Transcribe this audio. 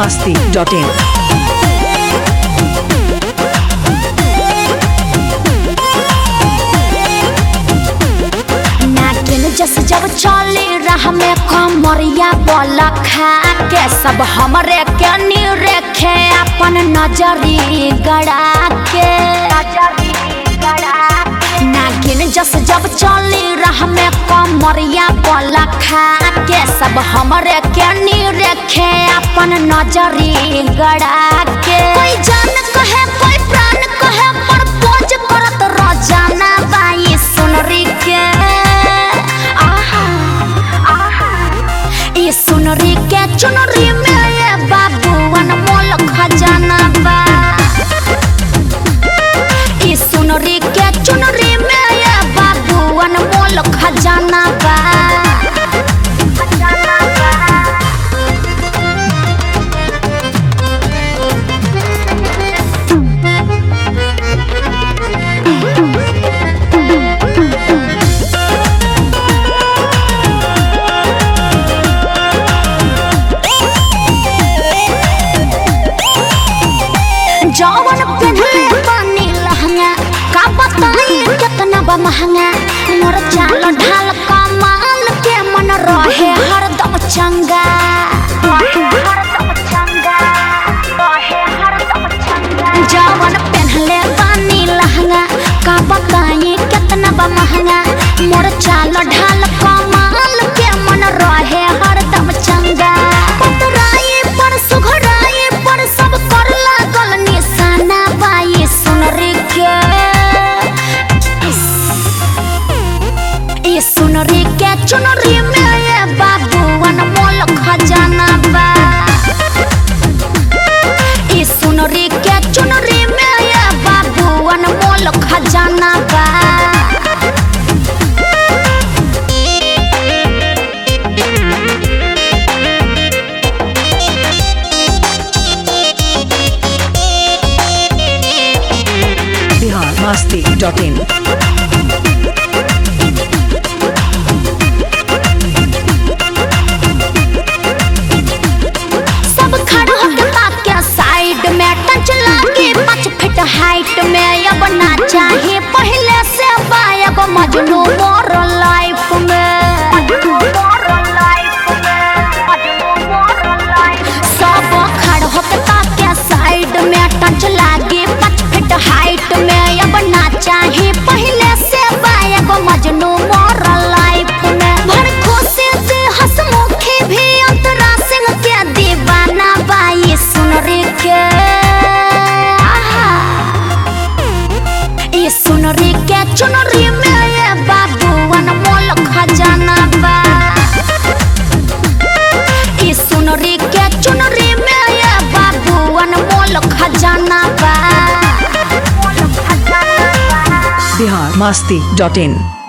biharmasti.in जस जब चले राह में कमरिया बोल खा के सब हमरे के निरेखे अपन नजरी गड़ा के नागिन जस जब चले राह में कमरिया बोल खा के सब हमरे के निरेखे अपन नजरी गड़ा के कोई जान कहे कोई प्राण कहे पर पोज करत रोजाना बाई सुनरी के सुनरी के चुनरी में ये बाबूवन मोल खजाना बा ई सुनरी के चुनरी में ये बाबूवन मोल खजाना बा जौवन पहनले बानी लहंगा का बताई कितना बा महंगा मोर चाल ढाल कमाल के मन रहे हरदम चंगा जौवन पहनले बानी लहंगा का बताई कितना बा महंगा मोर चाल ढाल कमाल के मन रहे हरदम चंगा पतराई पर सुघराई पर सब कर लागल निशाना बाई सुनरी के ई सुनरी के चुनरी में ये बाबूवन मोल खजाना बा ई सुनरी के चुनरी में ये बाबूवन मोल खजाना बा biharmasti.in सब खड़ा होके ताके साइड में टच लागे 5 फीट हाइट में अब ना चाहे पहले से बायब मजनू मोर लाइफ में सब खड़ा होके ताके साइड में टच लागे 5 फीट हाइट में अब ना चाहे पहले से बायब मजनू मोर लाइफ में भर खुशी से हंसमुखी भी अंतरा सिंह के दीवाना बाई सुनरी के ये सुनरी के चुनरी में ये बाबूवन मोल खजाना बा ये सुनरी के चुनरी में ये बाबूवन मोल खजाना बा biharmasti.in